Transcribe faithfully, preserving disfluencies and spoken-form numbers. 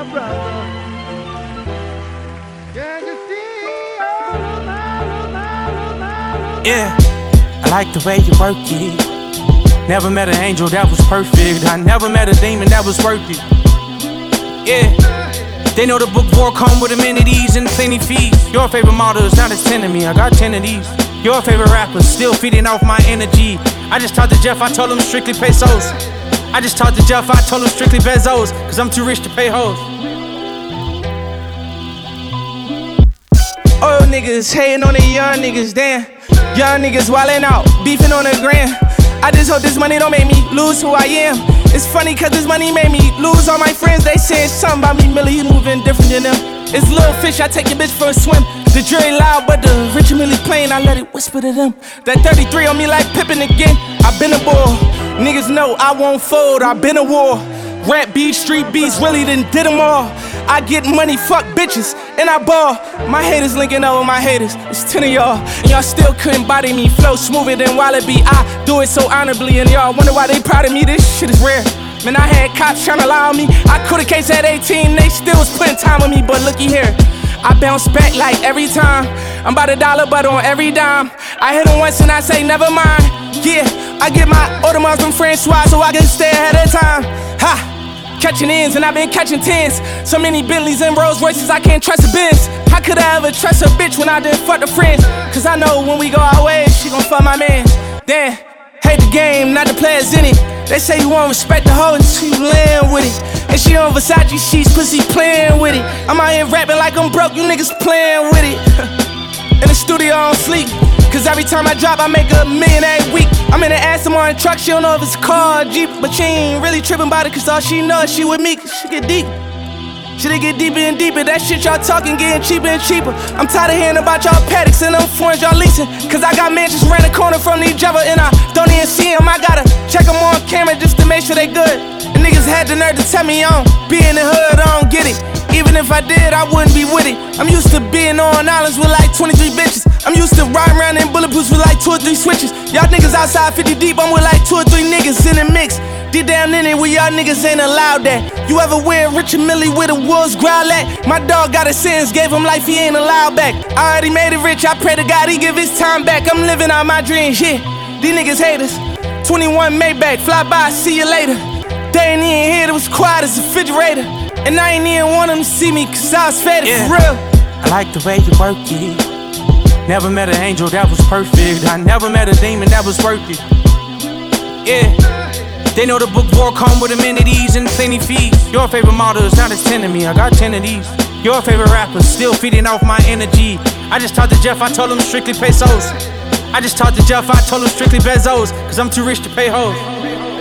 my brother. Can you see all of my, all my, all my, all Yeah, I like the way you work it. Never met an angel that was perfect. I never met a demon that was worth it. Yeah, they know the book war come with amenities and plenty fees. Your favorite model is not as ten to me, I got ten of these. Your favorite rapper still feeding off my energy. I just talked to Jeff, I told him strictly pesos. I just talked to Jeff, I told him strictly Bezos, cause I'm too rich to pay hoes. Old niggas hating on the young niggas, damn. Young niggas wildin' out, beefing on the gram. I just hope this money don't make me lose who I am. It's funny cause this money made me lose all my friends. They saying something about me, Millie, he moving different than them. It's little fish, I take your bitch for a swim. The jury loud, but the rich and Millie plain, I let it whisper to them. That thirty-three on me like Pippin again. I been a bull, niggas know I won't fold, I been a war. Rap beats, street beats, really done did them all. I get money, fuck bitches, and I ball. My haters linking up with my haters, it's ten of y'all. And y'all still couldn't body me, flow smoother than Wallaby. I do it so honorably, and y'all wonder why they proud of me. This shit is rare. Man, I had cops tryna lie on me. I caught a case at eighteen, they still was putting time on me. But looky here, I bounce back like every time. I'm about a dollar, but on every dime. I hit him once and I say never mind. Yeah, I get my Audemars from Francois so I can stay ahead of time. Ha! Catching ends and I've been catching tens. So many Bentleys and Rolls Royces, I can't trust a Benz. How could I ever trust a bitch when I didn't fuck the friends? Cause I know when we go our ways, she gon' fuck my man. Damn, hate the game, not the players in it. They say you won't respect the hoe until you land with it. And she on Versace sheets, pussy playing with it. I'm out here rapping like I'm broke, you niggas playing with it. In the studio on sleep, cause every time I drop I make a million every week. I'm in the Aston Martin truck, she don't know if it's a car or Jeep. But she ain't really tripping about it cause all she knows she with me, cause she get deep. She they get deeper and deeper, that shit y'all talking getting cheaper and cheaper. I'm tired of hearing about y'all paddocks and them foreigns y'all leasing. Cause I got mansions around the corner from each other and I don't even see them. I gotta check them on camera just to make sure they good. And niggas had the nerve to tell me I don't be in the hood, I don't get it. Even if I did, I wouldn't be with it. I'm used to being on islands with like twenty-three bitches. I'm used to riding around in bulletproofs with like two or three switches. Y'all niggas outside fifty deep, I'm with like two or three niggas in the mix. Deep down in it where y'all niggas ain't allowed that. You ever wear Rich and Millie where the wolves growl at? My dog got a sentence, gave him life, he ain't allowed back. I already made it rich, I pray to God he give his time back. I'm living out my dreams, yeah. These niggas haters. twenty-one Maybach, fly by, see you later. They ain't even here, it was quiet as a refrigerator. And I ain't even want them to see me cause I was fed Yeah, for real. I like the way you work it. Never met an angel that was perfect. I never met a demon that was worth it. Yeah, they know the book war come with amenities and plenty fees. Your favorite model is not as ten to me, I got ten of these. Your favorite rapper still feeding off my energy. I just talked to Jeff, I told him strictly pesos. I just talked to Jeff, I told him strictly Bezos, cause I'm too rich to pay hoes.